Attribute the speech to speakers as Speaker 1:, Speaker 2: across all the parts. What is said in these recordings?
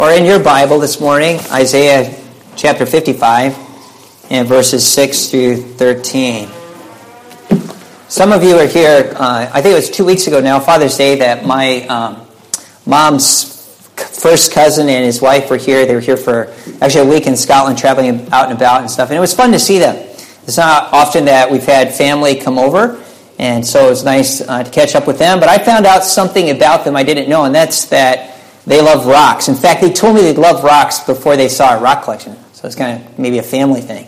Speaker 1: Or in your Bible this morning, Isaiah chapter 55 and verses 6 through 13. Some of you are here, I think it was 2 weeks ago now, Father's Day, that my mom's first cousin and his wife were here. They were here for actually a week in Scotland, traveling out and about and stuff. And it was fun to see them. It's not often that we've had family come over, and so it was nice to catch up with them. But I found out something about them I didn't know, and that's that they love rocks. In fact, they told me they love rocks before they saw a rock collection. So it's kind of maybe a family thing.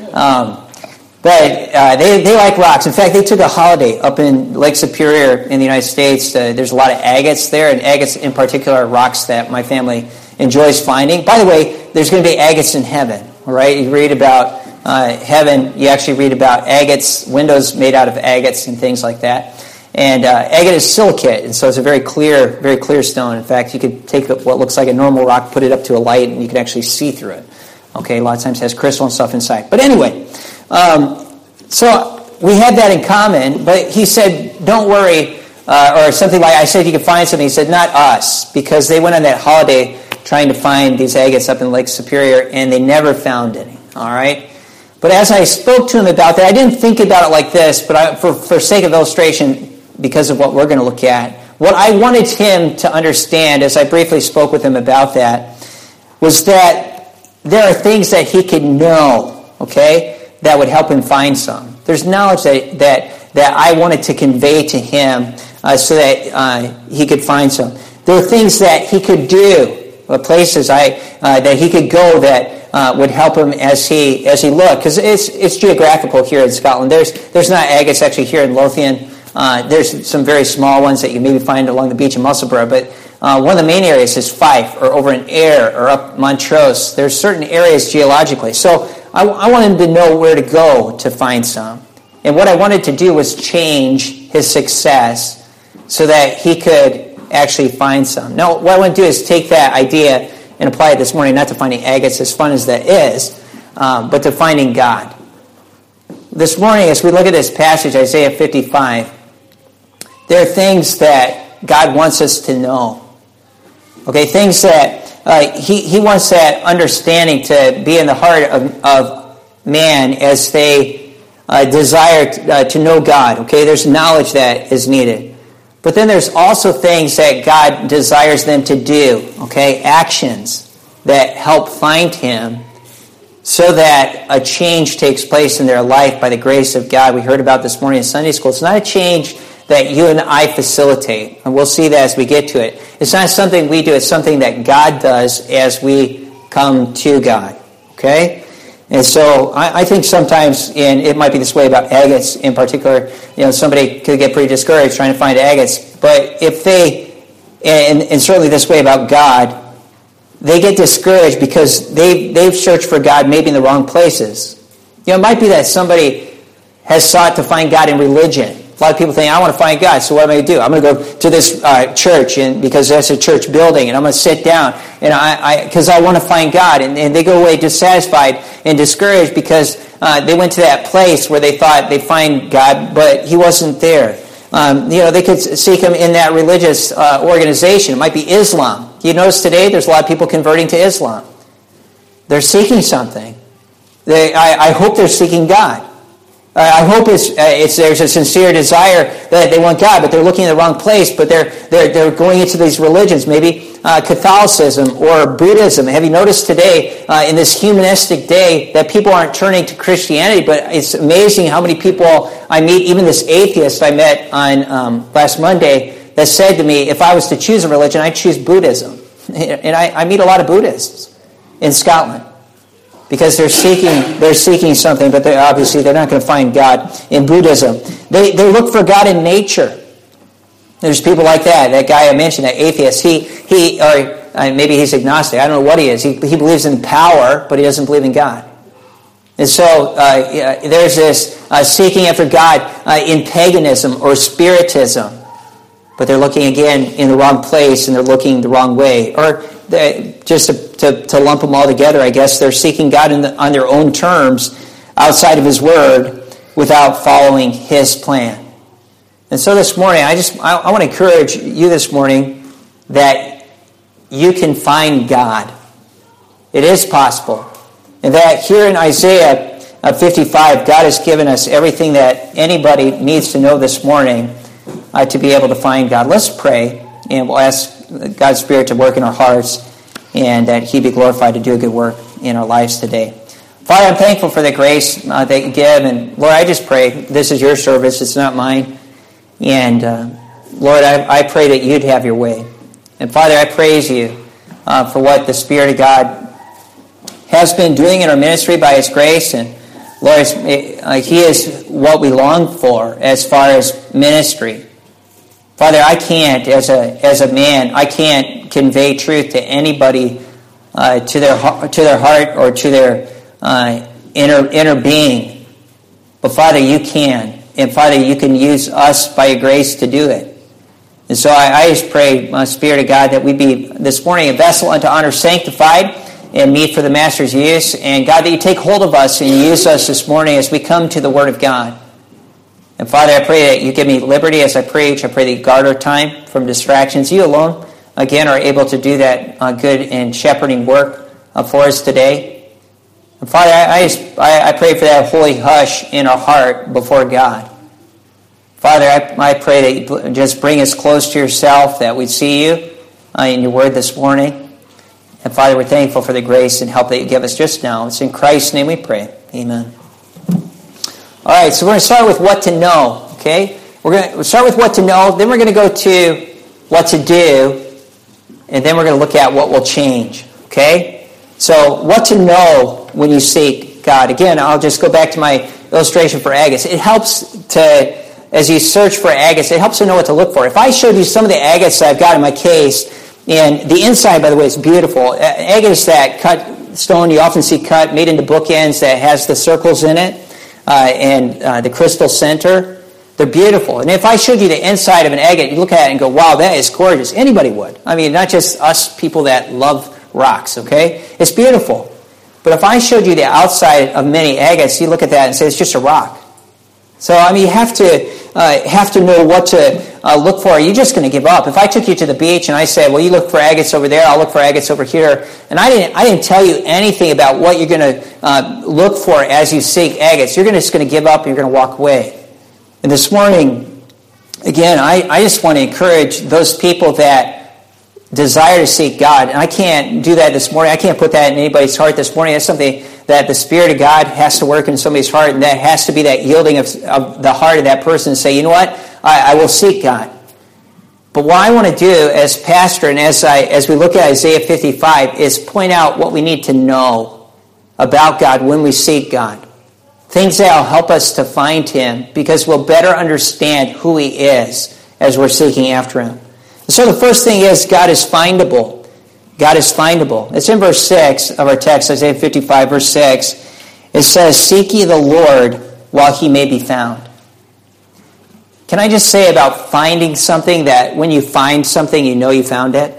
Speaker 1: But they like rocks. In fact, they took a holiday up in Lake Superior in the United States. There's a lot of agates there, and agates in particular are rocks that my family enjoys finding. By the way, there's going to be agates in heaven, all right? You read about heaven, you actually read about agates, windows made out of agates and things like that. And agate is silicate, and so it's a very clear stone. In fact, you could take what looks like a normal rock, put it up to a light, and you can actually see through it. Okay, a lot of times it has crystal and stuff inside. But anyway, so we had that in common, but he said, don't worry, or something like, I said you could find something. He said, not us, because they went on that holiday trying to find these agates up in Lake Superior, and they never found any, all right? But as I spoke to him about that, I didn't think about it like this, but for sake of illustration, because of what we're going to look at, what I wanted him to understand, as I briefly spoke with him about that, was that there are things that he could know, okay, that would help him find some. There's knowledge that I wanted to convey to him so that he could find some. There are things that he could do, places that he could go that would help him as he looked, because it's geographical here in Scotland. There's not agates actually here in Lothian. There's some very small ones that you maybe find along the beach in Musselburgh, but one of the main areas is Fife, or over in Ayr, or up Montrose. There's certain areas geologically. So I wanted him to know where to go to find some. And what I wanted to do was change his success so that he could actually find some. Now, what I want to do is take that idea and apply it this morning, not to finding agates, as fun as that is, but to finding God. This morning, as we look at this passage, Isaiah 55, there are things that God wants us to know. Okay, things that He wants that understanding to be in the heart of man as they desire to know God. Okay, there's knowledge that is needed. But then there's also things that God desires them to do, okay, actions that help find Him so that a change takes place in their life by the grace of God. We heard about this morning in Sunday school. It's not a change that you and I facilitate, and we'll see that as we get to it. It's not something we do, it's something that God does as we come to God, okay? And so I think sometimes, and it might be this way about agates in particular, somebody could get pretty discouraged trying to find agates. But if they, and certainly this way about God, they get discouraged because they've searched for God maybe in the wrong places. It might be that somebody has sought to find God in religion. A lot of people think, I want to find God, so what am I going to do? I'm going to go to this church because that's a church building, and I'm going to sit down because I want to find God. And they go away dissatisfied and discouraged because they went to that place where they thought they'd find God, but He wasn't there. They could seek Him in that religious organization. It might be Islam. You notice today there's a lot of people converting to Islam. They're seeking something. I hope they're seeking God. I hope there's a sincere desire that they want God, but they're looking in the wrong place. But they're going into these religions, maybe Catholicism or Buddhism. Have you noticed today in this humanistic day that people aren't turning to Christianity? But it's amazing how many people I meet. Even this atheist I met on last Monday that said to me, if I was to choose a religion, I'd choose Buddhism. And I meet a lot of Buddhists in Scotland. Because they're seeking something, but they're not going to find God in Buddhism. They look for God in nature. There's people like that. That guy I mentioned, that atheist. Or maybe he's agnostic. I don't know what he is. He believes in power, but he doesn't believe in God. And so there's this seeking after God in paganism or spiritism, but they're looking again in the wrong place and they're looking the wrong way. Or just to lump them all together, I guess they're seeking God on their own terms outside of His Word without following His plan. And so this morning, I want to encourage you this morning that you can find God. It is possible. And that here in Isaiah 55, God has given us everything that anybody needs to know this morning to be able to find God. Let's pray, and we'll ask God's Spirit to work in our hearts and that He be glorified to do a good work in our lives today. Father, I'm thankful for the grace that you give. And Lord, I just pray, this is your service, it's not mine. And Lord, I pray that you'd have your way. And Father, I praise you for what the Spirit of God has been doing in our ministry by His grace. And Lord, He is what we long for as far as ministry. Father, I can't, as a man, I can't convey truth to anybody to their heart or to their inner being. But Father, you can. And Father, you can use us by your grace to do it. And so I just pray, Spirit of God, that we be this morning a vessel unto honor, sanctified, and meet for the Master's use. And God, that you take hold of us and use us this morning as we come to the Word of God. And Father, I pray that you give me liberty as I preach. I pray that you guard our time from distractions. You alone, again, are able to do that good and shepherding work for us today. And Father, I pray for that holy hush in our heart before God. Father, I pray that you just bring us close to yourself, that we'd see you in your word this morning. And Father, we're thankful for the grace and help that you give us just now. It's in Christ's name we pray. Amen. All right, so we're going to start with what to know, okay? We're going to start with what to know, then we're going to go to what to do, and then we're going to look at what will change, okay? So what to know when you seek God. Again, I'll just go back to my illustration for agates. It helps to, as you search for agates, it helps to know what to look for. If I showed you some of the agates that I've got in my case, and the inside, by the way, is beautiful. Agate is that cut stone you often see cut, made into bookends that has the circles in it. And the crystal center, they're beautiful. And if I showed you the inside of an agate, you look at it and go, wow, that is gorgeous. Anybody would. I mean, not just us people that love rocks, okay? It's beautiful. But if I showed you the outside of many agates, you look at that and say, it's just a rock. So, I mean, you have to know what to look for. Are you just going to give up? If I took you to the beach and I said, well, you look for agates over there, I'll look for agates over here, and I didn't tell you anything about what you're going to look for as you seek agates, you're just going to give up and you're going to walk away. And this morning, again, I just want to encourage those people that desire to seek God. And I can't do that this morning. I can't put that in anybody's heart this morning. That's something that the Spirit of God has to work in somebody's heart, and that has to be that yielding of the heart of that person to say, you know what, I will seek God. But what I want to do as pastor and as we look at Isaiah 55 is point out what we need to know about God when we seek God. Things that will help us to find Him, because we'll better understand who He is as we're seeking after Him. So the first thing is God is findable. God is findable. It's in verse 6 of our text, Isaiah 55, verse 6. It says, seek ye the Lord while He may be found. Can I just say about finding something that when you find something, you know you found it?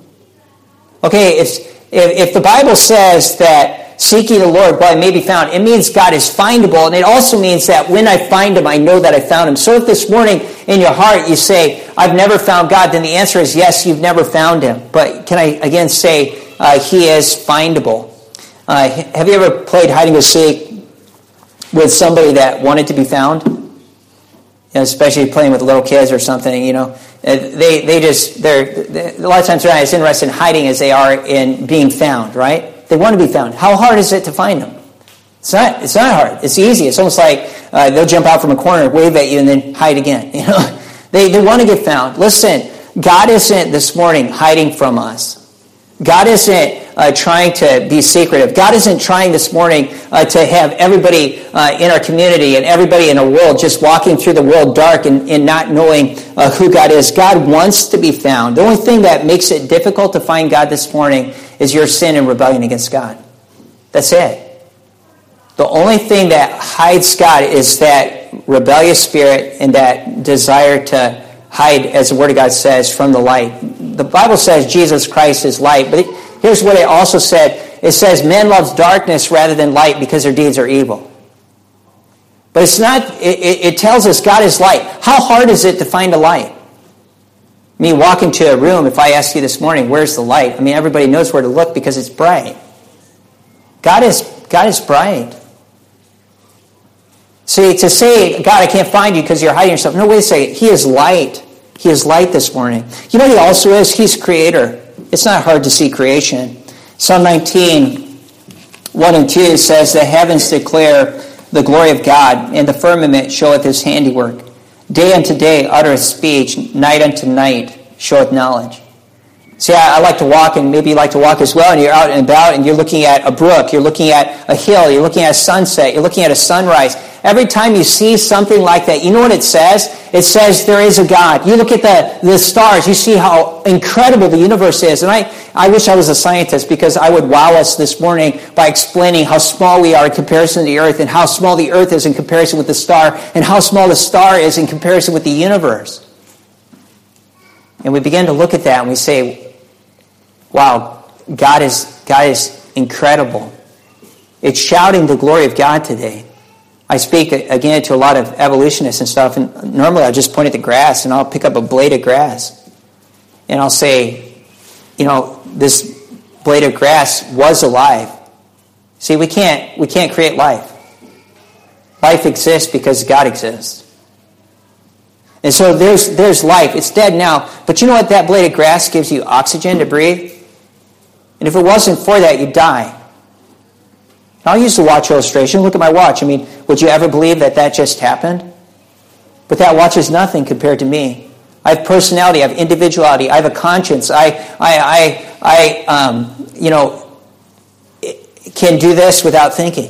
Speaker 1: Okay, if the Bible says that seek ye the Lord while He may be found, it means God is findable, and it also means that when I find Him, I know that I found Him. So if this morning in your heart you say, I've never found God, then the answer is yes, you've never found Him. But can I again say He is findable? Have you ever played hide and go seek with somebody that wanted to be found? You know, especially playing with little kids or something, you know. They're a lot of times they're not as interested in hiding as they are in being found, right? They want to be found. How hard is it to find them? It's not hard. It's easy. It's almost like they'll jump out from a corner, wave at you, and then hide again. You know, they want to get found. Listen, God isn't this morning hiding from us. God isn't trying to be secretive. God isn't trying this morning to have everybody in our community and everybody in our world just walking through the world dark and not knowing who God is. God wants to be found. The only thing that makes it difficult to find God this morning is your sin and rebellion against God. That's it. The only thing that hides God is that rebellious spirit and that desire to hide, as the Word of God says, from the light. The Bible says Jesus Christ is light, but here's what it also said. It says men love darkness rather than light because their deeds are evil. But it's not, it tells us God is light. How hard is it to find a light? I mean, walk into a room, if I ask you this morning, where's the light? I mean, everybody knows where to look because it's bright. God is bright. See, to say, God, I can't find you because you're hiding yourself. No, wait a second. He is light. He is light this morning. You know what he also is? He's creator. It's not hard to see creation. Psalm 19, 1 and 2 says, the heavens declare the glory of God, and the firmament showeth his handiwork. Day unto day uttereth speech, night unto night showeth knowledge. See, I like to walk, and maybe you like to walk as well, and you're out and about, and you're looking at a brook, you're looking at a hill, you're looking at a sunset, you're looking at a sunrise. Every time you see something like that, you know what it says? It says there is a God. You look at the stars, you see how incredible the universe is. And I wish I was a scientist, because I would wow us this morning by explaining how small we are in comparison to the earth, and how small the earth is in comparison with the star, and how small the star is in comparison with the universe. And we begin to look at that and we say, wow, God is incredible. It's shouting the glory of God today. I speak again to a lot of evolutionists and stuff, and normally I'll just point at the grass and I'll pick up a blade of grass and I'll say, this blade of grass was alive. See, we can't create life. Life exists because God exists. And so there's life. It's dead now. But you know what? That blade of grass gives you oxygen to breathe. And if it wasn't for that, you'd die. I'll use the watch illustration. Look at my watch. I mean, would you ever believe that just happened? But that watch is nothing compared to me. I have personality. I have individuality. I have a conscience. I can do this without thinking.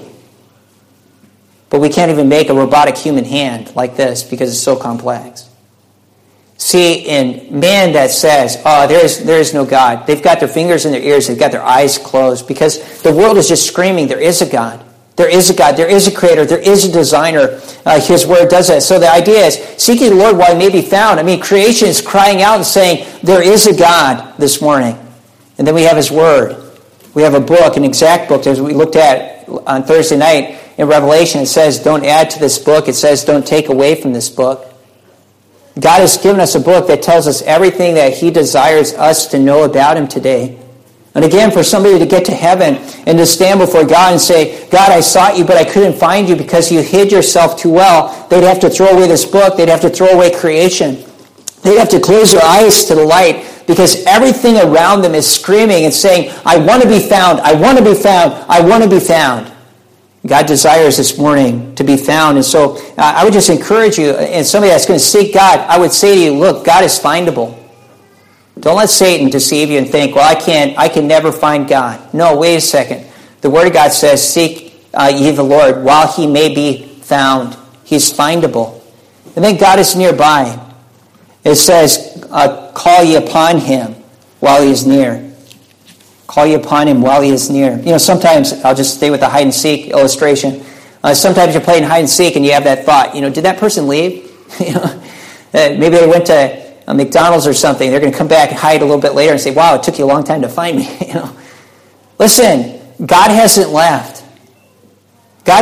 Speaker 1: But we can't even make a robotic human hand like this because it's so complex. See, in man that says, there is no God. They've got their fingers in their ears. They've got their eyes closed because the world is just screaming, there is a God. There is a God. There is a creator. There is a designer. His word does that. So the idea is, seeking the Lord while he may be found. I mean, creation is crying out and saying, there is a God this morning. And then we have his word. We have a book, an exact book, as we looked at on Thursday night in Revelation. It says, don't add to this book. It says, don't take away from this book. God has given us a book that tells us everything that he desires us to know about him today. And again, for somebody to get to heaven and to stand before God and say, God, I sought you, but I couldn't find you because you hid yourself too well, they'd have to throw away this book. They'd have to throw away creation. They'd have to close their eyes to the light because everything around them is screaming and saying, I want to be found. I want to be found. I want to be found. God desires this morning to be found. And so I would just encourage you, and somebody that's going to seek God, I would say to you, look, God is findable. Don't let Satan deceive you and think, well, I can never find God. No, wait a second. The Word of God says, seek ye the Lord while he may be found. He's findable. And then God is nearby. It says, call ye upon him while he is near. Call you upon him while he is near. Sometimes, I'll just stay with the hide and seek illustration. Sometimes you're playing hide and seek and you have that thought, did that person leave? Maybe they went to McDonald's or something. They're going to come back and hide a little bit later and say, wow, it took you a long time to find me. Listen, God hasn't left. God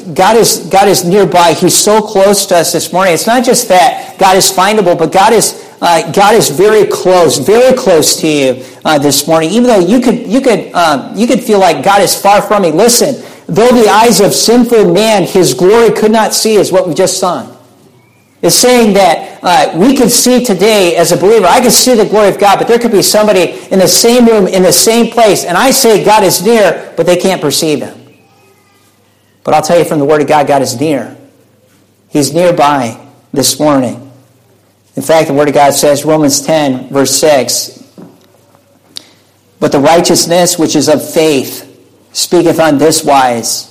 Speaker 1: is nearby. He's so close to us this morning. It's not just that God is findable, but God is very close to you this morning. Even though you could feel like God is far from me. Listen, though the eyes of sinful man his glory could not see, is what we just sung. It's saying that we could see today as a believer, I could see the glory of God, but there could be somebody in the same room, in the same place, and I say God is near, but they can't perceive him. But I'll tell you from the Word of God, God is near. He's nearby this morning. In fact, the Word of God says, Romans 10, verse 6, but the righteousness which is of faith speaketh on this wise,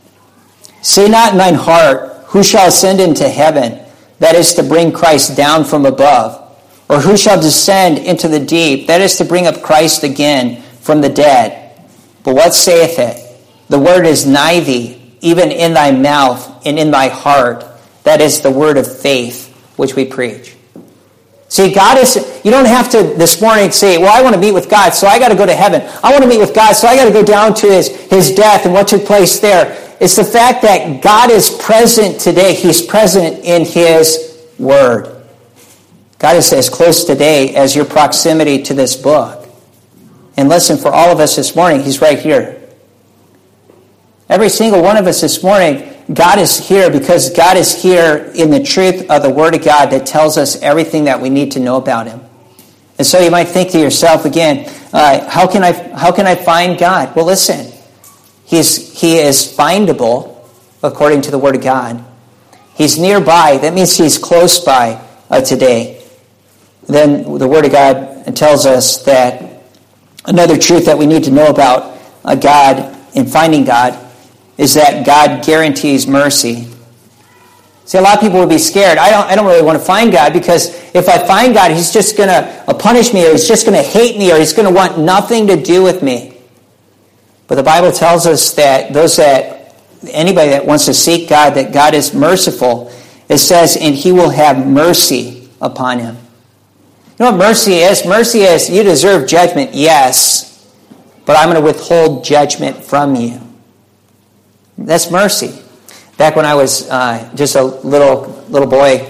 Speaker 1: say not in thine heart, who shall ascend into heaven, that is to bring Christ down from above, or who shall descend into the deep, that is to bring up Christ again from the dead. But what saith it? The word is nigh thee, even in thy mouth and in thy heart. That is the word of faith which we preach. See, God is, you don't have to this morning say, well, I want to meet with God, so I got to go to heaven. I want to meet with God, so I got to go down to his death and what took place there. It's the fact that God is present today. He's present in his word. God is as close today as your proximity to this book. And listen, for all of us this morning, he's right here. Every single one of us this morning, God is here because God is here in the truth of the Word of God that tells us everything that we need to know about him. And so you might think to yourself again, how can I find God? Well, listen, he is findable according to the Word of God. He's nearby. That means he's close by today. Then the Word of God tells us that another truth that we need to know about God and finding God is that God guarantees mercy. See, a lot of people would be scared. I don't really want to find God because if I find God, he's just going to punish me, or he's just going to hate me, or he's going to want nothing to do with me. But the Bible tells us that anybody that wants to seek God, that God is merciful. It says, and he will have mercy upon him. You know what mercy is? Mercy is, you deserve judgment, yes, but I'm going to withhold judgment from you. That's mercy. Back when I was just a little boy,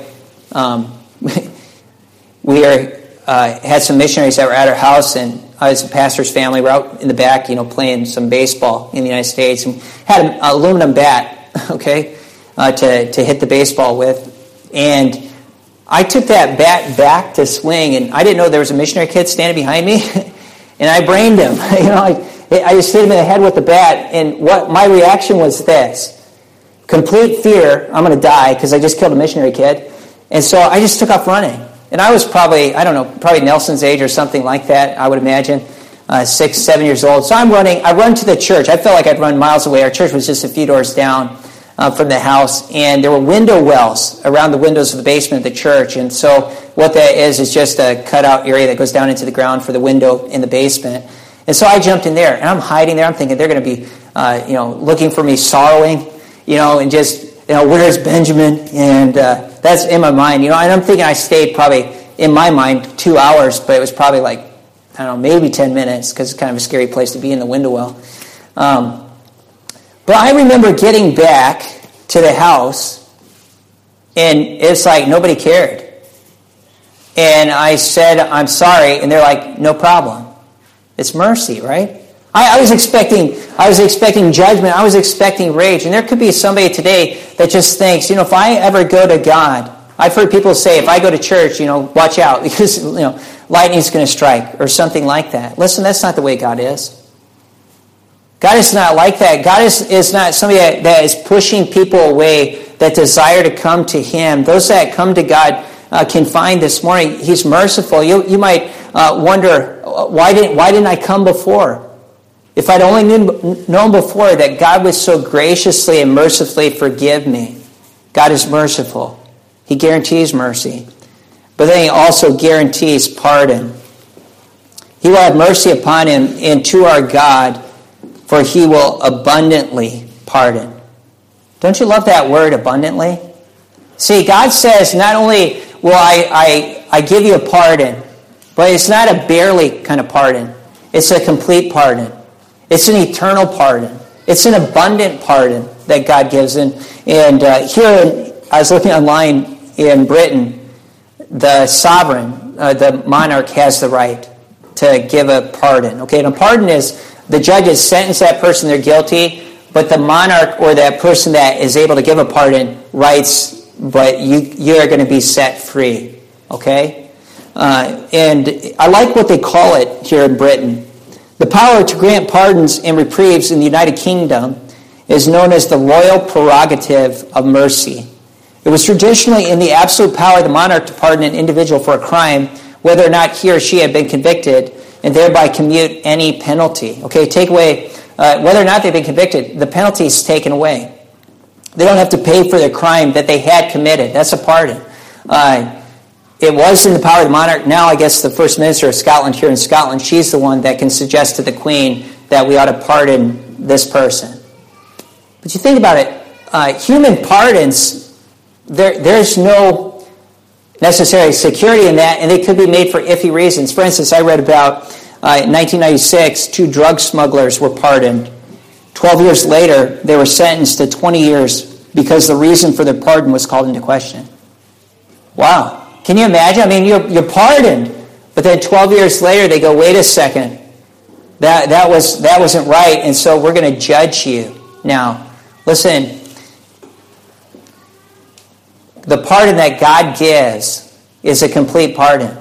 Speaker 1: we had some missionaries that were at our house, and I was a pastor's family. We're out in the back, playing some baseball in the United States, and had an aluminum bat, okay, to hit the baseball with. And I took that bat back to swing, and I didn't know there was a missionary kid standing behind me, and I brained him. I just hit him in the head with the bat, and what my reaction was this. Complete fear, I'm going to die because I just killed a missionary kid. And so I just took off running. And I was probably Nelson's age or something like that, I would imagine, 6, 7 years old. So I'm running. I run to the church. I felt like I'd run miles away. Our church was just a few doors down from the house. And there were window wells around the windows of the basement of the church. And so what that is just a cutout area that goes down into the ground for the window in the basement. And so I jumped in there, and I'm hiding there. I'm thinking they're going to be, looking for me, sorrowing, and just, where's Benjamin? And that's in my mind, and I'm thinking I stayed probably, in my mind, 2 hours, but it was probably like, I don't know, maybe 10 minutes, because it's kind of a scary place to be in the window well. But I remember getting back to the house, and it's like nobody cared. And I said, I'm sorry, and they're like, no problem. It's mercy, right? I was expecting judgment. I was expecting rage. And there could be somebody today that just thinks, if I ever go to God, I've heard people say, if I go to church, watch out because, lightning's going to strike or something like that. Listen, that's not the way God is. God is not like that. God is not somebody that is pushing people away that desire to come to him. Those that come to God can find this morning. He's merciful. You might wonder, why didn't I come before? If I'd only known before that God would so graciously and mercifully forgive me. God is merciful. He guarantees mercy. But then he also guarantees pardon. He will have mercy upon him and to our God, for he will abundantly pardon. Don't you love that word, abundantly? See, God says not only will I give you a pardon, but it's not a barely kind of pardon. It's a complete pardon. It's an eternal pardon. It's an abundant pardon that God gives. And here, I was looking online in Britain, the sovereign, the monarch has the right to give a pardon. Okay, and a pardon is the judge has sentenced that person, they're guilty, but the monarch or that person that is able to give a pardon writes, but you are going to be set free. Okay? And I like what they call it here in Britain. The power to grant pardons and reprieves in the United Kingdom is known as the royal prerogative of mercy. It was traditionally in the absolute power of the monarch to pardon an individual for a crime, whether or not he or she had been convicted, and thereby commute any penalty. Okay, take away, whether or not they've been convicted, the penalty is taken away. They don't have to pay for the crime that they had committed. That's a pardon. It was in the power of the monarch. Now I guess the First Minister of Scotland here in Scotland, she's the one that can suggest to the Queen that we ought to pardon this person. But you think about it, human pardons, there's no necessary security in that, and they could be made for iffy reasons. For instance, I read about in 1996, 2 drug smugglers were pardoned. 12 years later, they were sentenced to 20 years because the reason for their pardon was called into question. Wow. Can you imagine? I mean, you're pardoned, but then 12 years later they go, wait a second, that wasn't right, and so we're going to judge you. Now, listen, the pardon that God gives is a complete pardon.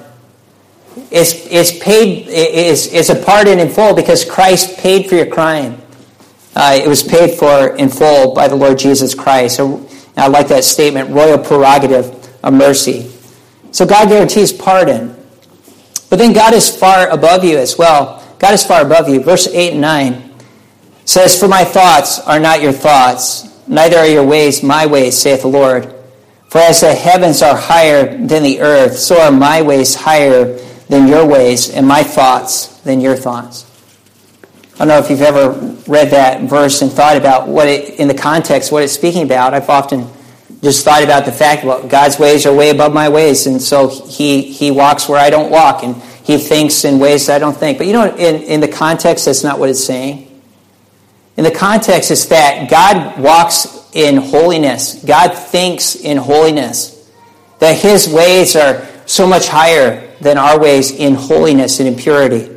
Speaker 1: It's a pardon in full because Christ paid for your crime. It was paid for in full by the Lord Jesus Christ. So I like that statement, royal prerogative of mercy. So God guarantees pardon. But then God is far above you as well. God is far above you. Verse 8 and 9 says, "For my thoughts are not your thoughts, neither are your ways my ways, saith the Lord. For as the heavens are higher than the earth, so are my ways higher than your ways, and my thoughts than your thoughts." I don't know if you've ever read that verse and thought about in the context, what it's speaking about. I've often just thought about the fact, well, God's ways are way above my ways, and so he walks where I don't walk, and he thinks in ways that I don't think. But in the context, that's not what it's saying. In the context, it's that God walks in holiness. God thinks in holiness. That his ways are so much higher than our ways in holiness and in purity.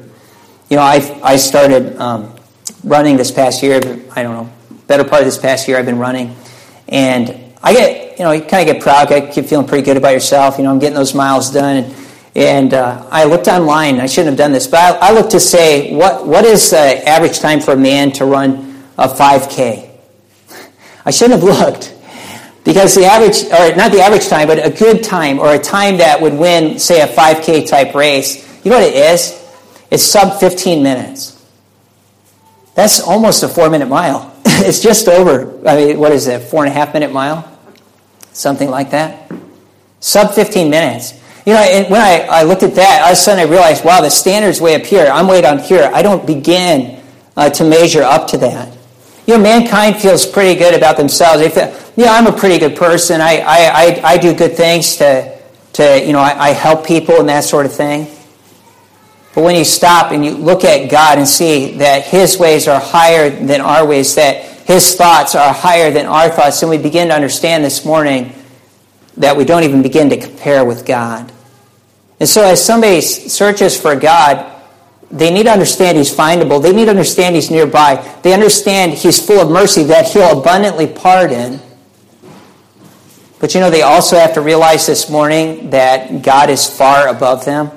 Speaker 1: I started running this past year. I don't know, better part of this past year I've been running. And I get, you kind of get proud. I get feeling pretty good about yourself. I'm getting those miles done. And I looked online. I shouldn't have done this, but I looked to say, what is the average time for a man to run a 5K? I shouldn't have looked. Because the average, or not the average time, but a good time, or a time that would win, say, a 5K type race, you know what it is? It's sub 15 minutes. That's almost a 4-minute mile. It's just over, what is it, 4.5 minute mile? Something like that. Sub 15 minutes. And when I looked at that, all of a sudden I realized, wow, the standard's way up here. I'm way down here. I don't begin to measure up to that. Mankind feels pretty good about themselves. They feel, I'm a pretty good person. I do good things I help people and that sort of thing. But when you stop and you look at God and see that his ways are higher than our ways, that his thoughts are higher than our thoughts, then we begin to understand this morning that we don't even begin to compare with God. And so as somebody searches for God, they need to understand he's findable. They need to understand he's nearby. They understand he's full of mercy, that he'll abundantly pardon. But they also have to realize this morning that God is far above them.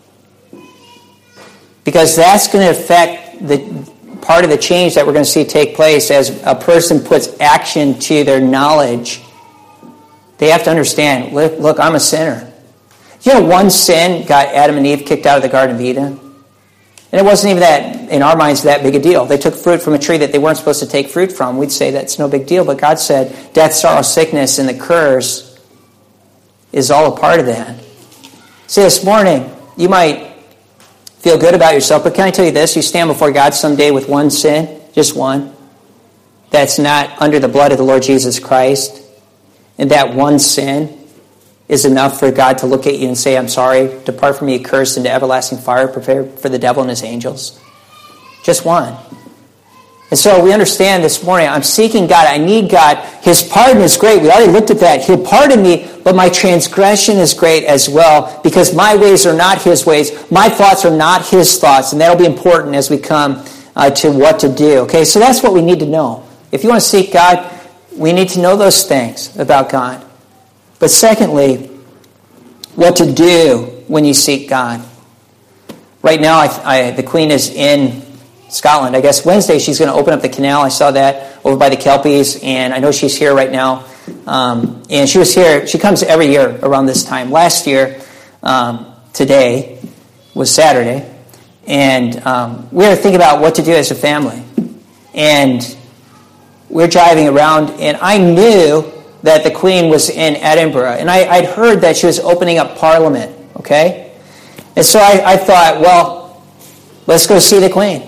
Speaker 1: Because that's going to affect the part of the change that we're going to see take place as a person puts action to their knowledge. They have to understand, look, I'm a sinner. One sin got Adam and Eve kicked out of the Garden of Eden. And it wasn't even that, in our minds, that big a deal. They took fruit from a tree that they weren't supposed to take fruit from. We'd say that's no big deal. But God said death, sorrow, sickness, and the curse is all a part of that. See, this morning, you might feel good about yourself, but can I tell you this? You stand before God someday with one sin, just one, that's not under the blood of the Lord Jesus Christ. And that one sin is enough for God to look at you and say, I'm sorry, depart from me, accursed, into everlasting fire, prepared for the devil and his angels. Just one. And so we understand this morning, I'm seeking God, I need God. His pardon is great. We already looked at that. He'll pardon me, but my transgression is great as well, because my ways are not his ways. My thoughts are not his thoughts. And that'll be important as we come to what to do. Okay, so that's what we need to know. If you want to seek God, we need to know those things about God. But secondly, what to do when you seek God. Right now, the Queen is in Scotland. I guess Wednesday she's going to open up the canal. I saw that over by the Kelpies, and I know she's here right now. And she was here. She comes every year around this time. Last year, today was Saturday, and we were thinking about what to do as a family. And we're driving around, and I knew that the Queen was in Edinburgh, and I'd heard that she was opening up Parliament, okay? And so I thought, well, let's go see the Queen.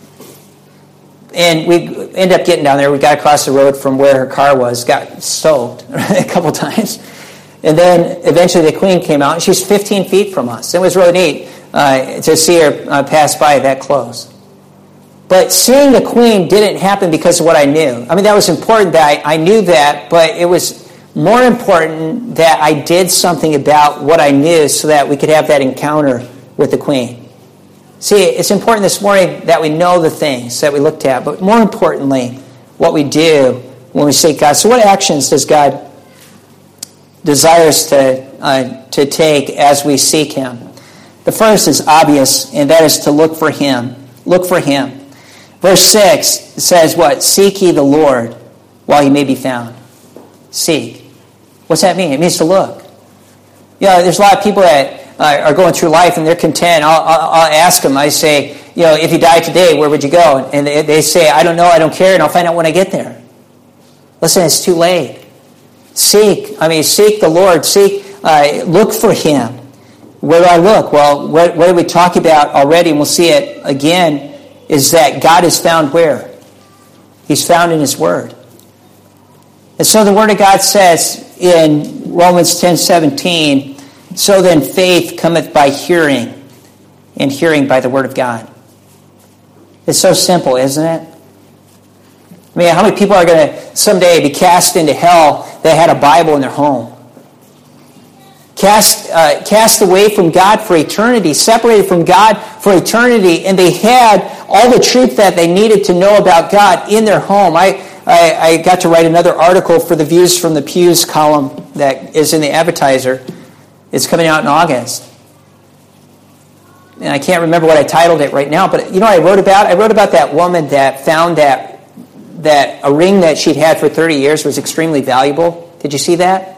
Speaker 1: And we ended up getting down there. We got across the road from where her car was, got soaked a couple times. And then eventually the Queen came out, and she's 15 feet from us. It was really neat to see her pass by that close. But seeing the Queen didn't happen because of what I knew. I mean, that was important that I knew that, but it was more important that I did something about what I knew so that we could have that encounter with the queen. See, it's important this morning that we know the things that we looked at, but more importantly, what we do when we seek God. So what actions does God desires to take as we seek him? The first is obvious, and that is to look for him. Look for him. Verse 6 says what? Seek ye the Lord while he may be found. Seek. What's that mean? It means to look. There's a lot of people that are going through life and they're content. I'll ask them, I say, if you died today, where would you go? And they say, I don't know, I don't care, and I'll find out when I get there. Listen, it's too late. Seek the Lord. Look for him. Where do I look? Well, what did we talk about already, and we'll see it again, is that God is found where? He's found in his word. And so the word of God says in Romans 10:17, so then faith cometh by hearing, and hearing by the word of God. It's so simple, isn't it? I mean, how many people are going to someday be cast into hell that had a Bible in their home? Cast away from God for eternity, separated from God for eternity, and they had all the truth that they needed to know about God in their home. I got to write another article for the Views from the Pews column that is in the Advertiser. It's coming out in August. And I can't remember what I titled it right now, but you know what I wrote about? I wrote about that woman that found that a ring that she'd had for 30 years was extremely valuable. Did you see that?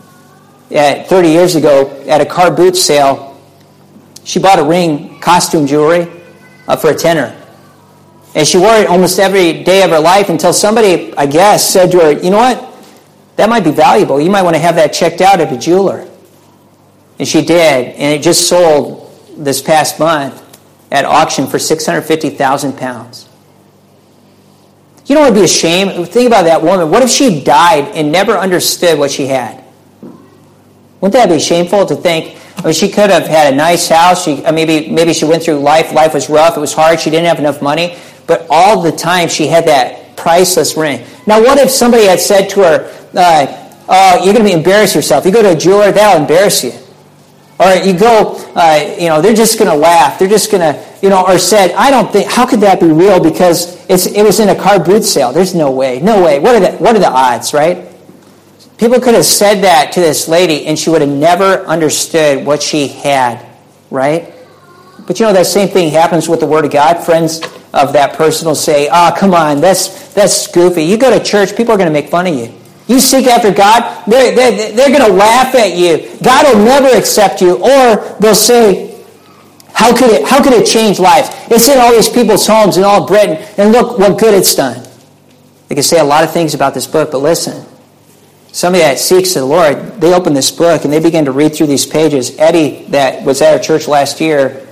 Speaker 1: 30 years ago, at a car boot sale, she bought a ring, costume jewelry, for a tenner. And she wore it almost every day of her life until somebody, I guess, said to her, you know what? That might be valuable. You might want to have that checked out at a jeweler. And she did. And it just sold this past month at auction for £650,000. You know what would be a shame? Think about that woman. What if she died and never understood what she had? Wouldn't that be shameful to think? I mean, she could have had a nice house. Maybe she went through life. Life was rough. It was hard. She didn't have enough money. But all the time, she had that priceless ring. Now, what if somebody had said to her, you're going to embarrass yourself. You go to a jeweler, that'll embarrass you. Or you go, they're just going to laugh. They're just going to, or said, I don't think, how could that be real? Because it was in a car boot sale. There's no way. No way. What are the odds, right? People could have said that to this lady, and she would have never understood what she had, right? But that same thing happens with the Word of God. Friends of that person will say, come on, that's goofy. You go to church, people are going to make fun of you. You seek after God, they're going to laugh at you. God will never accept you. Or they'll say, how could it change lives? It's in all these people's homes in all Britain, and look what good it's done. They can say a lot of things about this book, but listen. Somebody that seeks the Lord, they open this book and they begin to read through these pages. Eddie, that was at our church last year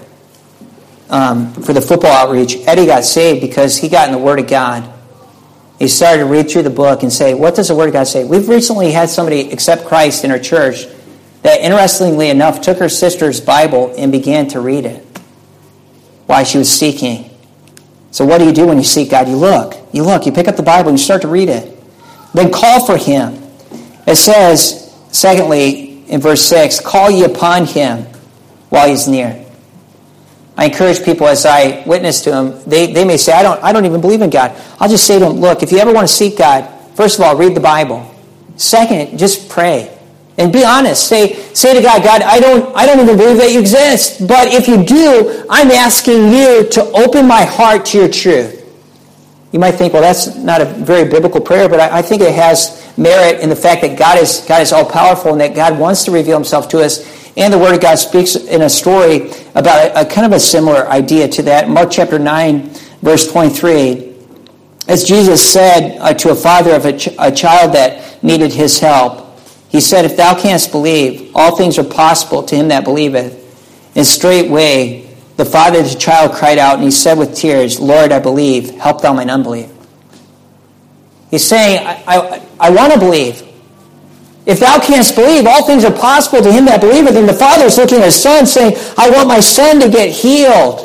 Speaker 1: for the football outreach, Eddie got saved because he got in the Word of God. He started to read through the book and say, what does the Word of God say? We've recently had somebody accept Christ in our church that, interestingly enough, took her sister's Bible and began to read it while she was seeking. So what do you do when you seek God? You look, you pick up the Bible and you start to read it. Then call for him. It says, secondly, in verse 6, call ye upon him while he's near. I encourage people as I witness to them, they may say, I don't even believe in God. I'll just say to them, look, if you ever want to seek God, first of all, read the Bible. Second, just pray. And be honest. Say to God, I don't even believe that you exist. But if you do, I'm asking you to open my heart to your truth. You might think, well, that's not a very biblical prayer, but I think it has merit in the fact that God is all-powerful and that God wants to reveal himself to us. And the Word of God speaks in a story about a kind of a similar idea to that. Mark chapter 9, verse 23. As Jesus said to a father of a child that needed his help, he said, if thou canst believe, all things are possible to him that believeth. And straightway the father of the child cried out, and he said with tears, Lord, I believe, help thou mine unbelief. He's saying, I want to believe. If thou canst believe, all things are possible to him that believeth. And the father is looking at his son saying, I want my son to get healed.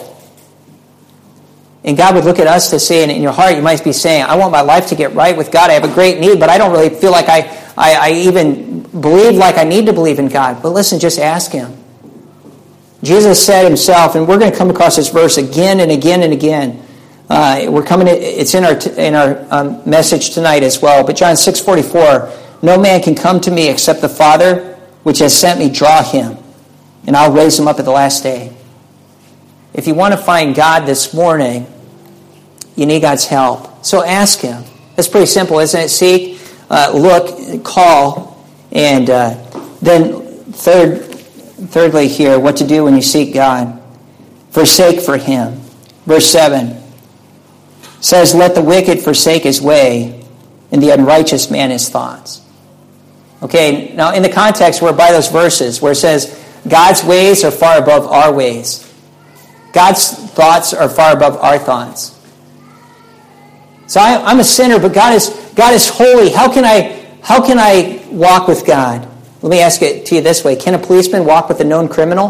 Speaker 1: And God would look at us to say, and in your heart you might be saying, I want my life to get right with God. I have a great need, but I don't really feel like I even believe like I need to believe in God. But listen, just ask him. Jesus said himself, and we're going to come across this verse again and again and again. It's in our message tonight as well. But John 6:44, no man can come to me except the Father which has sent me draw him, and I'll raise him up at the last day. If you want to find God this morning, you need God's help. So ask him. It's pretty simple, isn't it? Seek, look, call, and then thirdly here, what to do when you seek God. Forsake for him. Verse 7 says, let the wicked forsake his way, and the unrighteous man his thoughts. Okay, now in the context, we're by those verses where it says, God's ways are far above our ways. God's thoughts are far above our thoughts. So I'm a sinner, but God is holy. How can I walk with God? Let me ask it to you this way. Can a policeman walk with a known criminal?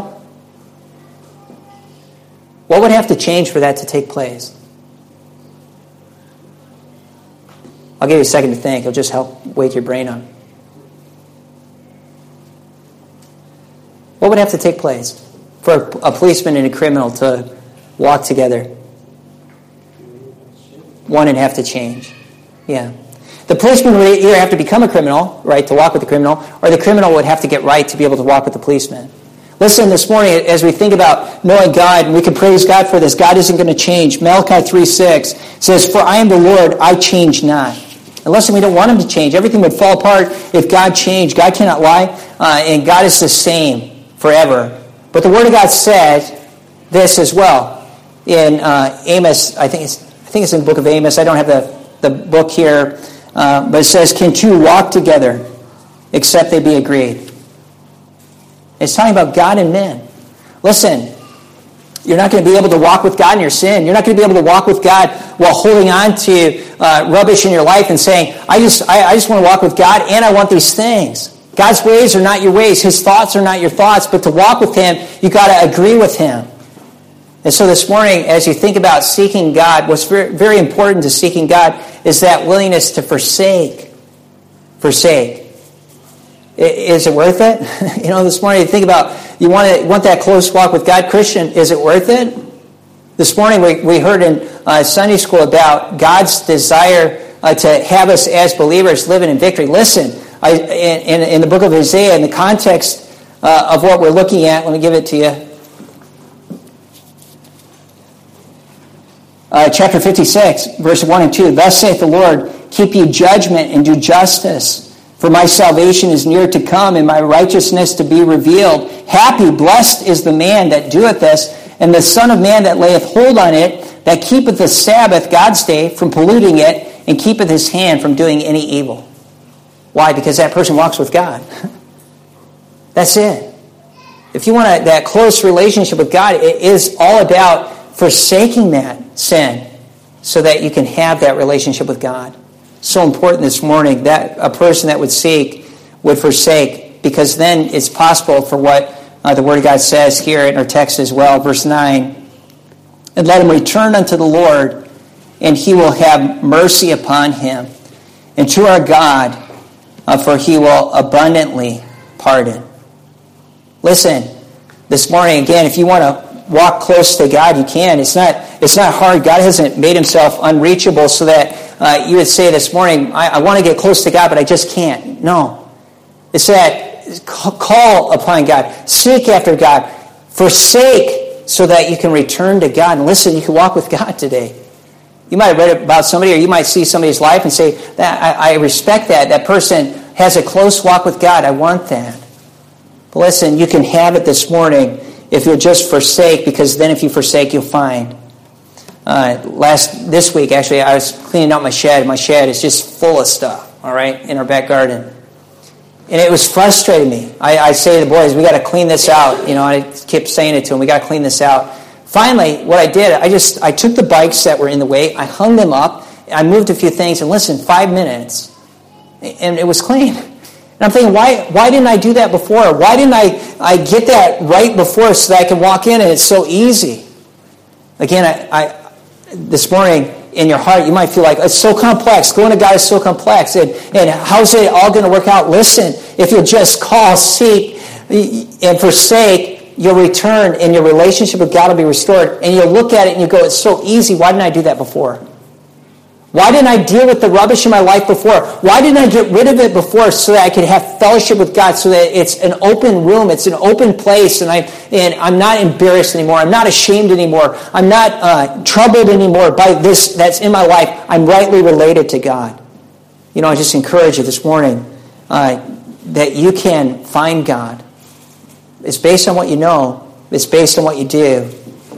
Speaker 1: What would have to change for that to take place? I'll give you a second to think. It'll just help wake your brain up. What would have to take place for a policeman and a criminal to walk together? One would have to change. Yeah. The policeman would either have to become a criminal, right, to walk with the criminal, or the criminal would have to get right to be able to walk with the policeman. Listen, this morning, as we think about knowing God, and we can praise God for this, God isn't going to change. Malachi 3:6 says, for I am the Lord, I change not. And listen, we don't want him to change. Everything would fall apart if God changed. God cannot lie, and God is the same forever. But the Word of God says this as well. In Amos, I think it's in the book of Amos. I don't have the book here. But it says, can two walk together except they be agreed? It's talking about God and men. Listen, you're not going to be able to walk with God in your sin. You're not going to be able to walk with God while holding on to rubbish in your life and saying, I just want to walk with God and I want these things. God's ways are not your ways. His thoughts are not your thoughts. But to walk with him, you got to agree with him. And so this morning, as you think about seeking God, what's very, very important to seeking God is that willingness to forsake. Forsake. Is it worth it? This morning you think about, you want that close walk with God. Christian, is it worth it? This morning we heard in Sunday school about God's desire to have us as believers living in victory. Listen, in the book of Isaiah, in the context of what we're looking at, let me give it to you. Chapter 56, verse 1 and 2. Thus saith the Lord, keep ye judgment and do justice. For my salvation is near to come, and my righteousness to be revealed. Happy, blessed is the man that doeth this, and the Son of Man that layeth hold on it, that keepeth the Sabbath, God's day, from polluting it, and keepeth his hand from doing any evil. Why? Because that person walks with God. That's it. If you want that close relationship with God, it is all about forsaking that sin so that you can have that relationship with God. So important this morning that a person that would seek would forsake, because then it's possible for what the Word of God says here in our text as well, verse 9. And let him return unto the Lord, and he will have mercy upon him. And to our God, for he will abundantly pardon. Listen, this morning, again, if you want to walk close to God, you can. It's not hard. God hasn't made himself unreachable so that you would say this morning, I want to get close to God, but I just can't. No. It's that call upon God. Seek after God. Forsake so that you can return to God. And listen, you can walk with God today. You might have read about somebody, or you might see somebody's life and say, I respect that. That person has a close walk with God. I want that. But listen, you can have it this morning if you'll just forsake, because then if you forsake, you'll find. This week, actually, I was cleaning out my shed. My shed is just full of stuff, all right, in our back garden. And it was frustrating me. I say to the boys, we got to clean this out. I kept saying it to them, we got to clean this out. Finally, what I did, I took the bikes that were in the way, I hung them up, I moved a few things, and listen, 5 minutes, and it was clean. And I'm thinking, why didn't I do that before? Why didn't I get that right before so that I can walk in and it's so easy? Again, this morning, in your heart, you might feel like, it's so complex. Going to God is so complex. And how's it all going to work out? Listen, if you'll just call, seek, and forsake, you'll return and your relationship with God will be restored. And you'll look at it and you go, it's so easy. Why didn't I do that before? Why didn't I deal with the rubbish in my life before? Why didn't I get rid of it before so that I could have fellowship with God, so that it's an open room, it's an open place, and I'm not embarrassed anymore. I'm not ashamed anymore. I'm not troubled anymore by this that's in my life. I'm rightly related to God. I just encourage you this morning that you can find God. It's based on what you know. It's based on what you do.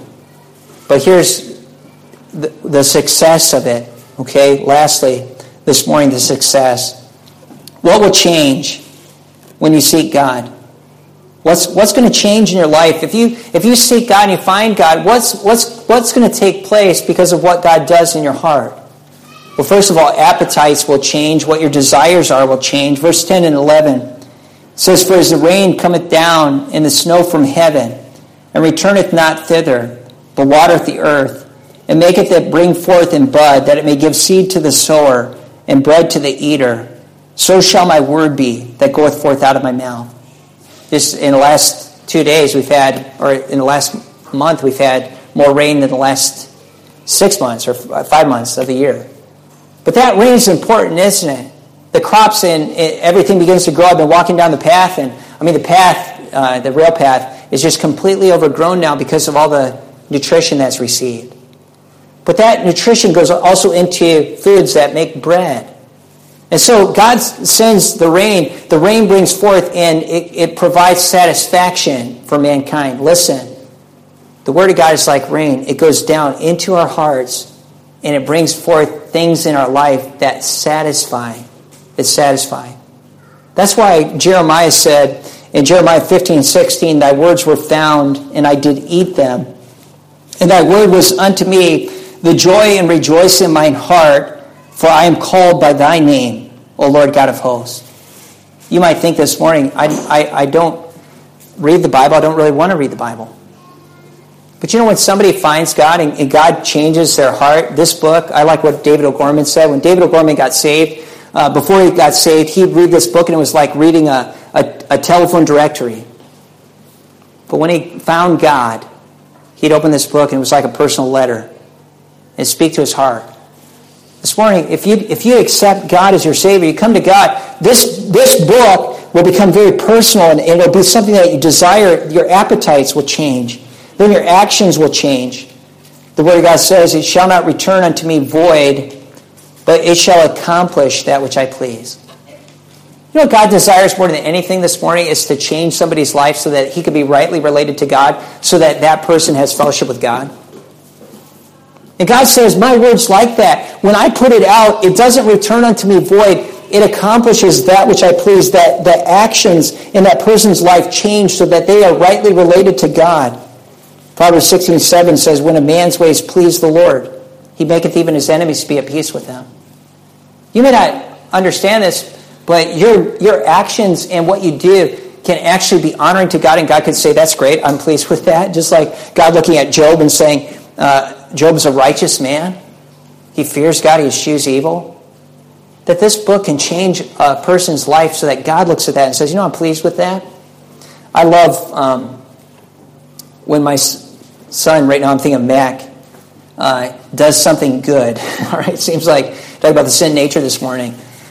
Speaker 1: But here's the success of it. Okay, lastly, this morning, the success. What will change when you seek God? What's going to change in your life? If you seek God and you find God, what's going to take place because of what God does in your heart? Well, first of all, appetites will change. What your desires are will change. Verse 10 and 11 says, For as the rain cometh down and the snow from heaven, and returneth not thither, but watereth the earth, and maketh it bring forth in bud, that it may give seed to the sower, and bread to the eater, so shall my word be that goeth forth out of my mouth. Just in the last 2 days in the last month, we've had more rain than the last 6 months or 5 months of the year. But that rain is important, isn't it? The crops and everything begins to grow. I've been walking down the path, and the path, the rail path, is just completely overgrown now because of all the nutrition that's received. But that nutrition goes also into foods that make bread. And so God sends the rain. The rain brings forth, and it provides satisfaction for mankind. Listen, the Word of God is like rain. It goes down into our hearts, and it brings forth things in our life that satisfy. It's satisfying. That's why Jeremiah said in Jeremiah 15:16, Thy words were found, and I did eat them. And thy word was unto me the joy and rejoice in mine heart, for I am called by thy name, O Lord God of hosts. You might think this morning, I don't read the Bible. I don't really want to read the Bible. But when somebody finds God and God changes their heart, this book, I like what David O'Gorman said. When David O'Gorman got saved, before he got saved, he'd read this book and it was like reading a telephone directory. But when he found God, he'd open this book and it was like a personal letter and speak to his heart. This morning, if you accept God as your Savior, you come to God, this book will become very personal, and it will be something that you desire. Your appetites will change. Then your actions will change. The Word of God says, It shall not return unto me void, but it shall accomplish that which I please. What God desires more than anything this morning is to change somebody's life so that he could be rightly related to God, so that that person has fellowship with God. And God says, my word's like that. When I put it out, it doesn't return unto me void. It accomplishes that which I please, that the actions in that person's life change so that they are rightly related to God. Proverbs 16:7 says, when a man's ways please the Lord, he maketh even his enemies to be at peace with them. You may not understand this, but your actions and what you do can actually be honoring to God, and God could say, that's great, I'm pleased with that. Just like God looking at Job and saying, Job is a righteous man. He fears God. He eschews evil. That this book can change a person's life so that God looks at that and says, I'm pleased with that. I love when my son, right now I'm thinking of Mac, does something good. All right, seems like, talking about the sin nature this morning.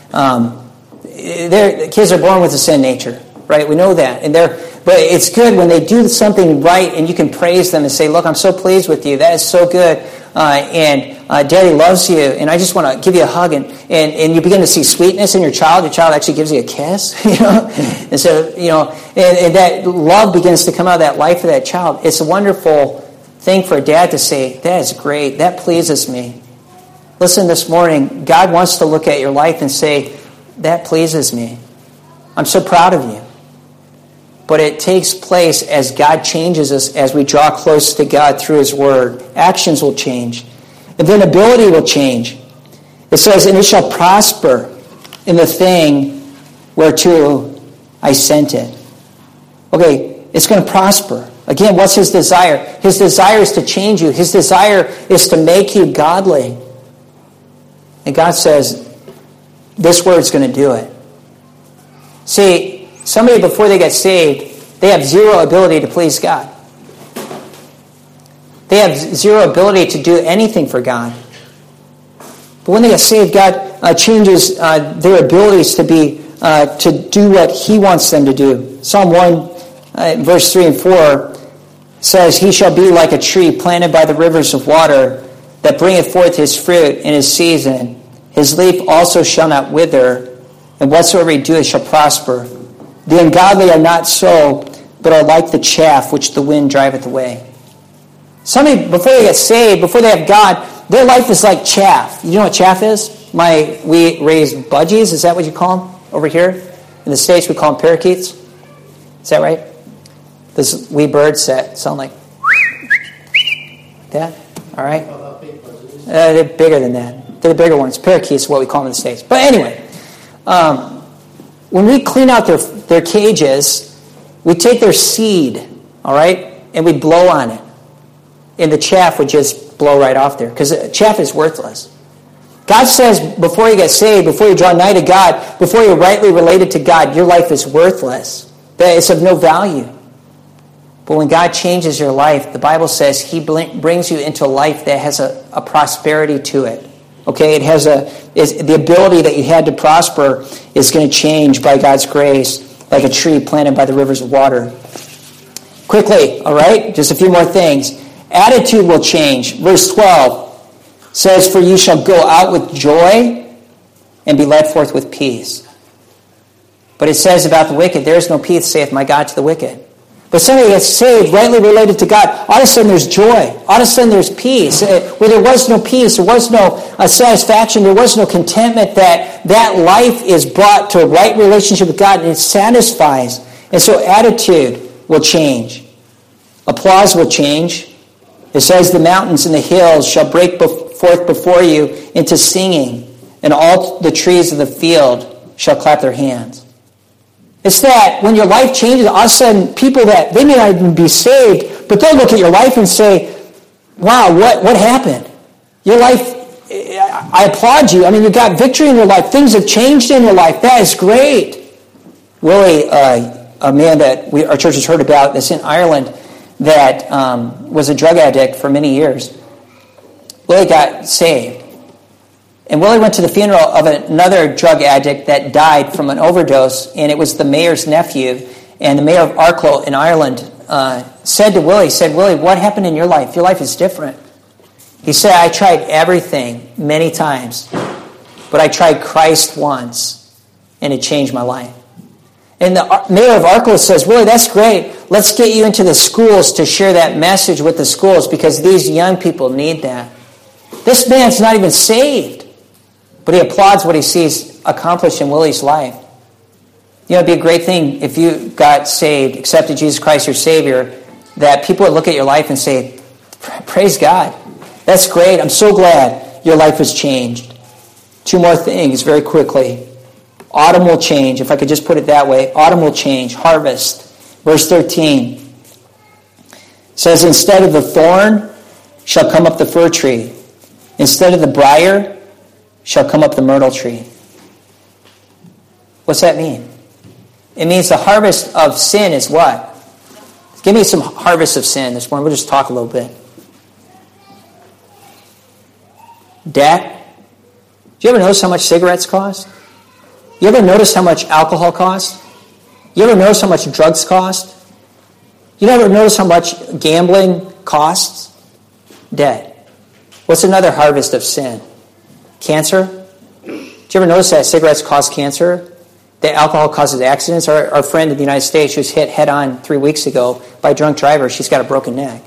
Speaker 1: The kids are born with a sin nature, right? We know that. But it's good when they do something right and you can praise them and say, look, I'm so pleased with you. That is so good. And Daddy loves you. And I just want to give you a hug. And you begin to see sweetness in your child. Your child actually gives you a kiss. And so, and that love begins to come out of that life of that child. It's a wonderful thing for a dad to say, that is great. That pleases me. Listen, this morning, God wants to look at your life and say, that pleases me. I'm so proud of you. But it takes place as God changes us, as we draw close to God through His Word. Actions will change. And then ability will change. It says, and it shall prosper in the thing whereto I sent it. Okay, it's going to prosper. Again, what's His desire? His desire is to change you. His desire is to make you godly. And God says, this word's going to do it. See, somebody before they get saved, they have zero ability to please God. They have zero ability to do anything for God. But when they get saved, God changes their abilities to do what He wants them to do. Psalm 1, verse 3 and 4 says, He shall be like a tree planted by the rivers of water, that bringeth forth his fruit in his season. His leaf also shall not wither, and whatsoever he doeth shall prosper. The ungodly are not so, but are like the chaff which the wind driveth away. Somebody, before they get saved, before they have God, their life is like chaff. You know what chaff is? We raise budgies. Is that what you call them over here? In the States, we call them parakeets. Is that right? Those wee birds that sound like that. All right? They're bigger than that. They're the bigger ones. Parakeets is what we call them in the States. But anyway, when we clean out their cages, we take their seed, all right, and we blow on it. And the chaff would just blow right off there, because chaff is worthless. God says before you get saved, before you draw nigh to God, before you're rightly related to God, your life is worthless. It's of no value. But when God changes your life, the Bible says He brings you into a life that has a prosperity to it. Okay, it has the ability that you had to prosper is going to change by God's grace, like a tree planted by the rivers of water. Quickly, all right, just a few more things. Attitude will change. Verse 12 says, For you shall go out with joy and be led forth with peace. But it says about the wicked, there is no peace, saith my God, to the wicked. But somebody gets saved, rightly related to God, all of a sudden there's joy. All of a sudden there's peace. Where there was no peace, there was no satisfaction, there was no contentment, that life is brought to a right relationship with God and it satisfies. And so attitude will change. Applause will change. It says the mountains and the hills shall break forth before you into singing, and all the trees of the field shall clap their hands. It's that when your life changes, all of a sudden people that, they may not even be saved, but they'll look at your life and say, wow, what happened? Your life, I applaud you. I mean, you got victory in your life. Things have changed in your life. That is great. Willie, a man that our church has heard about that's in Ireland that was a drug addict for many years. Willie got saved. And Willie went to the funeral of another drug addict that died from an overdose, and it was the mayor's nephew. And the mayor of Arklow in Ireland said to Willie, Willie, what happened in your life? Your life is different. He said, I tried everything many times, but I tried Christ once, and it changed my life. And the mayor of Arklow says, Willie, that's great. Let's get you into the schools to share that message with the schools, because these young people need that. This man's not even saved, but he applauds what he sees accomplished in Willie's life. You know, it'd be a great thing if you got saved, accepted Jesus Christ your Savior, that people would look at your life and say, praise God. That's great. I'm so glad your life has changed. Two more things very quickly. Autumn will change, if I could just put it that way. Autumn will change. Harvest. Verse 13 says, Instead of the thorn shall come up the fir tree. Instead of the briar shall come up the myrtle tree. What's that mean? It means the harvest of sin is what? Give me some harvest of sin this morning. We'll just talk a little bit. Debt. Do you ever notice how much cigarettes cost? You ever notice how much alcohol costs? You ever notice how much drugs cost? You ever notice how much gambling costs? Debt. What's another harvest of sin? Cancer. Did you ever notice that cigarettes cause cancer? That alcohol causes accidents? Our friend in the United States, she was hit head-on 3 weeks ago by a drunk driver. She's got a broken neck.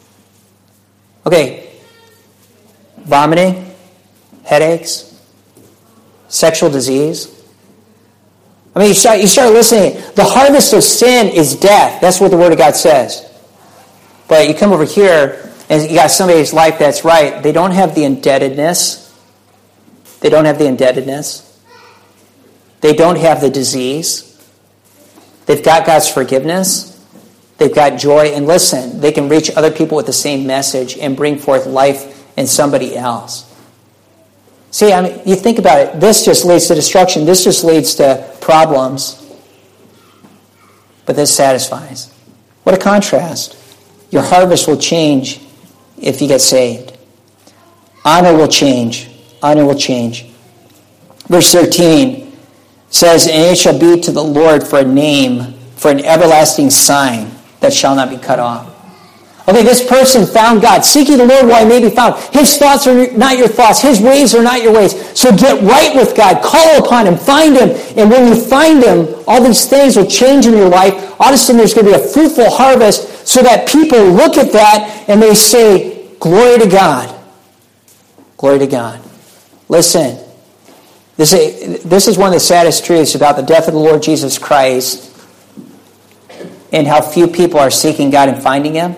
Speaker 1: Okay. Vomiting, headaches, sexual disease. I mean, you start listening. The harvest of sin is death. That's what the Word of God says. But you come over here, and you got somebody's life that's right. They don't have the indebtedness. They don't have the indebtedness. They don't have the disease. They've got God's forgiveness. They've got joy. And listen, they can reach other people with the same message and bring forth life in somebody else. See, I mean, you think about it. This just leads to destruction. This just leads to problems. But this satisfies. What a contrast. Your harvest will change if you get saved. Honor will change. Honor will change. Verse 13 says, and it shall be to the Lord for a name, for an everlasting sign that shall not be cut off. Okay, this person found God. Seek ye the Lord while he may be found. His thoughts are not your thoughts. His ways are not your ways. So get right with God. Call upon him. Find him. And when you find him, all these things will change in your life. All of a sudden, there's going to be a fruitful harvest so that people look at that and they say, glory to God. Glory to God. Listen, this is one of the saddest truths about the death of the Lord Jesus Christ and how few people are seeking God and finding him.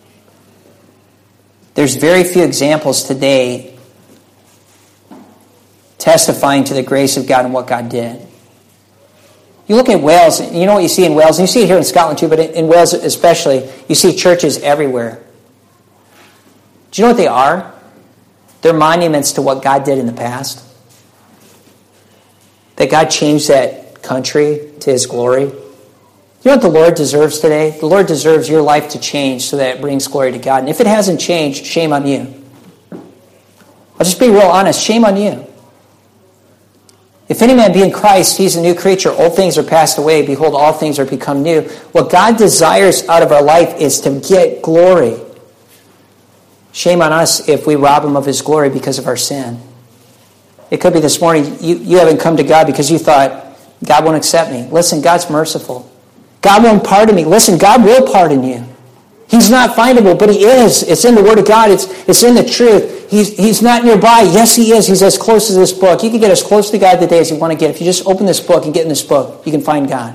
Speaker 1: There's very few examples today testifying to the grace of God and what God did. You look at Wales, and you know what you see in Wales, and you see it here in Scotland too, but in Wales especially, you see churches everywhere. Do you know what they are? They're monuments to what God did in the past. That God changed that country to his glory. You know what the Lord deserves today? The Lord deserves your life to change so that it brings glory to God. And if it hasn't changed, shame on you. I'll just be real honest. Shame on you. If any man be in Christ, he's a new creature. Old things are passed away. Behold, all things are become new. What God desires out of our life is to get glory. Shame on us if we rob him of his glory because of our sin. It could be this morning you haven't come to God because you thought, God won't accept me. Listen, God's merciful. God won't pardon me. Listen, God will pardon you. He's not findable, but he is. It's in the Word of God. It's in the truth. He's not nearby. Yes, he is. He's as close as this book. You can get as close to God today as you want to get. If you just open this book and get in this book, you can find God.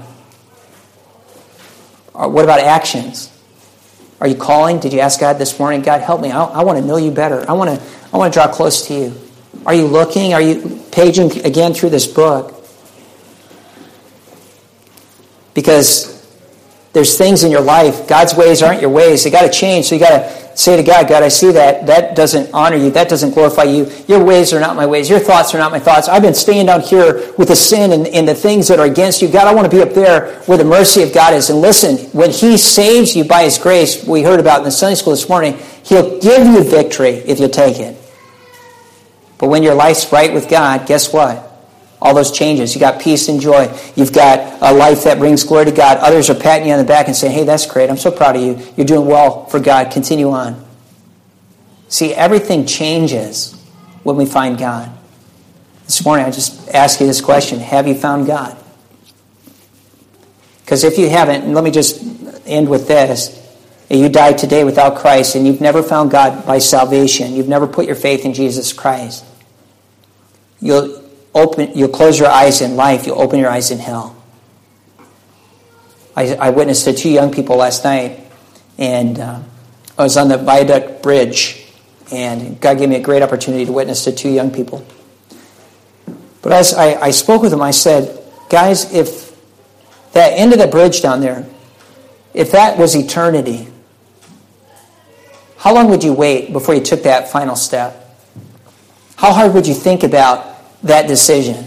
Speaker 1: Or what about actions? Are you calling? Did you ask God this morning, God, help me. I want to know you better. I want to draw close to you. Are you looking? Are you paging again through this book? Because there's things in your life, God's ways aren't your ways. They got to change. So you got to say to God, God, I see that. That doesn't honor you. That doesn't glorify you. Your ways are not my ways. Your thoughts are not my thoughts. I've been staying down here with the sin and the things that are against you. God, I want to be up there where the mercy of God is. And listen, when he saves you by his grace, we heard about in the Sunday school this morning, he'll give you victory if you take it. But when your life's right with God, guess what? All those changes. You got peace and joy. You've got a life that brings glory to God. Others are patting you on the back and saying, hey, that's great. I'm so proud of you. You're doing well for God. Continue on. See, everything changes when we find God. This morning, I just ask you this question. Have you found God? Because if you haven't, and let me just end with this. And you died today without Christ, and you've never found God by salvation. You've never put your faith in Jesus Christ. You'll close your eyes in life. You'll open your eyes in hell. I witnessed to 2 young people last night, and I was on the Viaduct Bridge, and God gave me a great opportunity to witness to 2 young people. But as I spoke with them, I said, guys, if that end of the bridge down there, if that was eternity, how long would you wait before you took that final step? How hard would you think about that decision?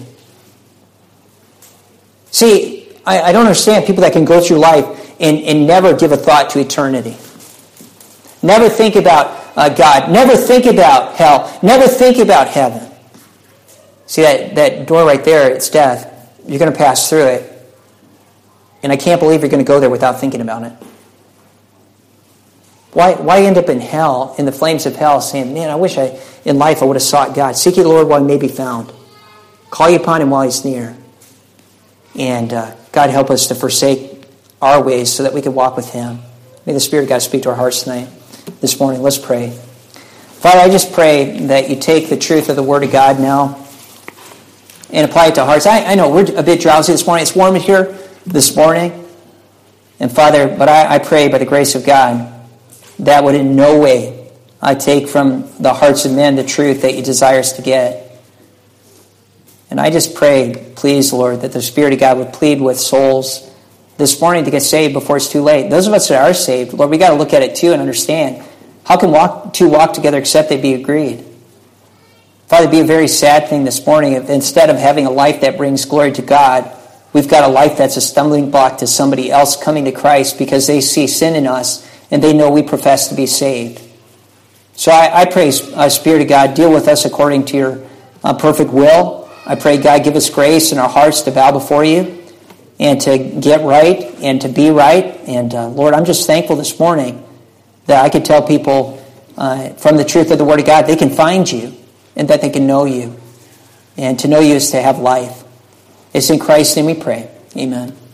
Speaker 1: See, I don't understand people that can go through life and never give a thought to eternity. Never think about God. Never think about hell. Never think about heaven. See, that door right there, it's death. You're going to pass through it. And I can't believe you're going to go there without thinking about it. Why end up in hell, in the flames of hell, saying, man, I wish in life I would have sought God. Seek ye the Lord while he may be found. Call ye upon him while he's near. And God help us to forsake our ways so that we can walk with him. May the Spirit of God speak to our hearts tonight, this morning. Let's pray. Father, I just pray that you take the truth of the Word of God now and apply it to hearts. I know we're a bit drowsy this morning. It's warm in here this morning. And Father, but I pray by the grace of God that would in no way take from the hearts of men the truth that you desire us to get. And I just pray, please, Lord, that the Spirit of God would plead with souls this morning to get saved before it's too late. Those of us that are saved, Lord, we got to look at it too and understand. How can two walk together except they be agreed? Father, it'd be a very sad thing this morning if instead of having a life that brings glory to God, we've got a life that's a stumbling block to somebody else coming to Christ because they see sin in us and they know we profess to be saved. So I pray, Spirit of God, deal with us according to your perfect will. I pray, God, give us grace in our hearts to bow before you and to get right and to be right. And Lord, I'm just thankful this morning that I could tell people from the truth of the Word of God, they can find you and that they can know you. And to know you is to have life. It's in Christ's name we pray. Amen.